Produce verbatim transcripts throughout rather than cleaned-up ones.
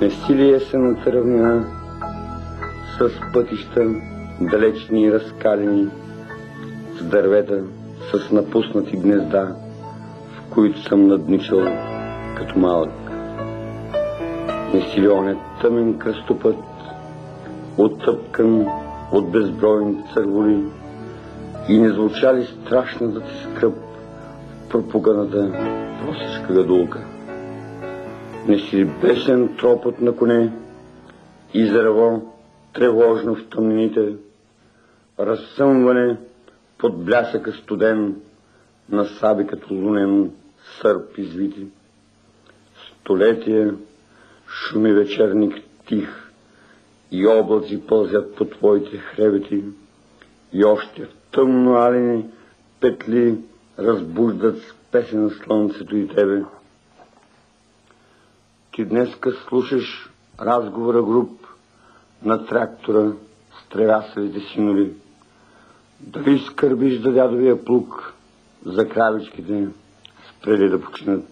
Не си ли есенната равнина с пътища далечни и разкалени, с дървета, с напуснати гнезда, в които съм надничал като малък? Не си ли оня тъмен кръстопът, оттъпкан от безбройни църволи, и не звуча ли страшната ти скръб в пропуганата просешка гадулка? Не си ли бесен тропот на коне и зарево тревожно в тъмнините, разсъмване под блясъка студен на саби като лунен сърп извити? Столетия шуми вечерник тих и облаци пълзят по твоите хребети, и още в тъмно алени петли разбуждат с песен слънцето и тебе. Ти днеска слушаш разговора груб на трактора с тревясалите синови. Дали скърбиш за дядовия плуг, за кравичките, спрели да починат?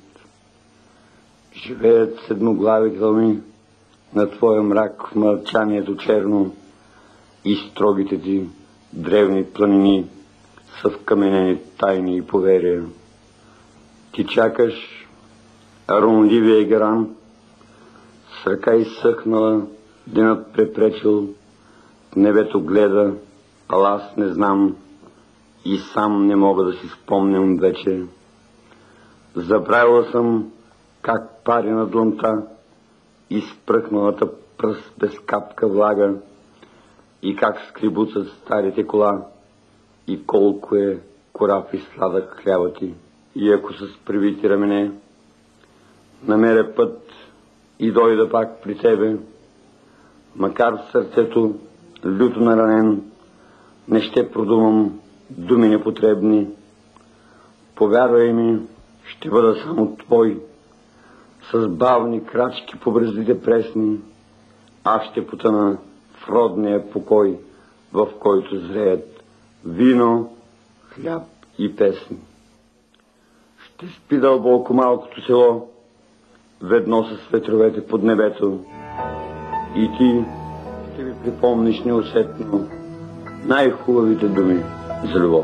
Живеят седмоглави хълми на твоя мрак в мълчанието черно, и строгите ти древни планини са вкаменени тайни и поверия. Ти чакаш ронливия геран, с ръка изсъхнала, денът препречил, в небето гледа, ала аз не знам и сам не мога да си спомням вече. Забравила съм как пари на длънта изпръкналата пръст без капка влага, и как скрибуцат старите кола, и колко е корав и сладък хляба ти. И ако с привити рамене намеря път и дойда пак при тебе, макар в сърцето люто наранен, не ще продумам думи непотребни. Повярвай ми, ще бъда само твой, с бавни крачки по брездите пресни. Аз ще потъна в родния покой, в който зреят вино, хляб и песни. Ще спи дълбоко малкото село, ведно с ветровете под небето, и ти ще ми припомниш неусетно най-хубавите думи за любов.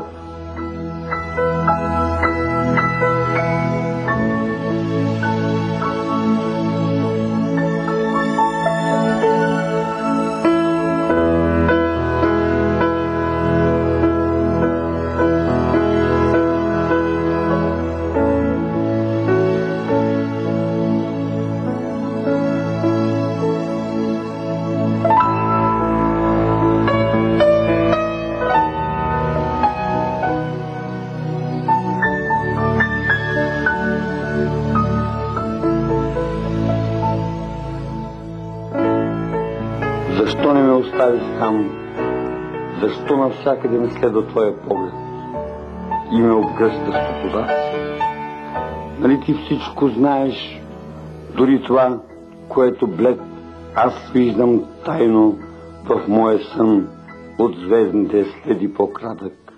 Защо не ме остави сам? Защо навсякъде ме следва твоя поглед и ме обгръща с топлота? Нали ти всичко знаеш, дори това, което блед аз виждам тайно в моя сън от звездните следи по-кратък?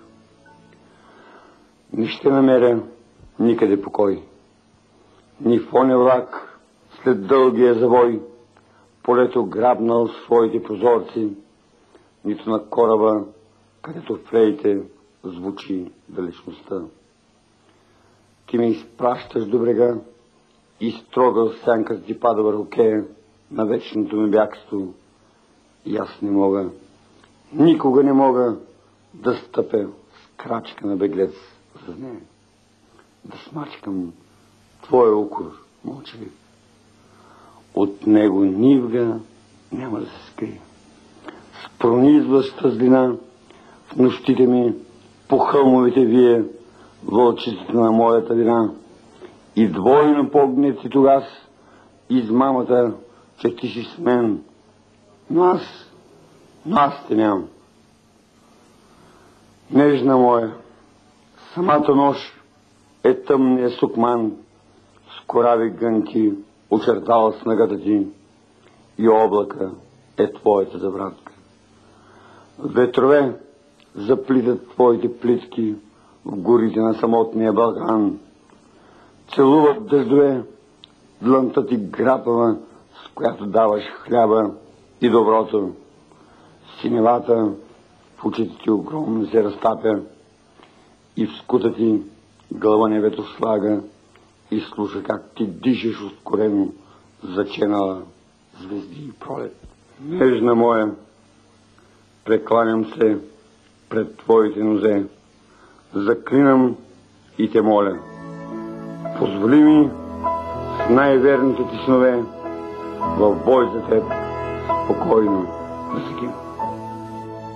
Не ще намеря никъде покой, ни в оня влак след дългия завой, полето грабнал своите прозорци, нито на кораба, където флейте звучи далечността. Ти ме изпращаш до брега и строга сянка ти пада върху кея на вечното ми бягство, и аз не мога, никога не мога да стъпя с крачка на беглец за нея, да смачкам твоя укор мълчалив. От него нивга няма да се скрие. С пронизваща злина в нощите ми по хълмовете вие вълчицата на моята вина, и двойно погнети тогас измамата, че ти си с мен. Но аз, но аз те нямам. Нежна моя, самата нощ е тъмния сукман, с корави гънки очертава снагата ти, и облака е твоята завратка. Ветрове заплитат твоите плитки в горите на самотния Балкан. Целуват дъждове длънта ти грапава с която даваш хляба и доброто. Синевата в очите ти огромно се разтапя и в скута ти гълва небето слага и слуша как ти дишаш ускорено, заченала звезди и пролет. Нежна моя, прекланям се пред твоите нозе, заклинам и те моля. Позволи ми с най-верните ти снове в бой за теб спокойно да загина.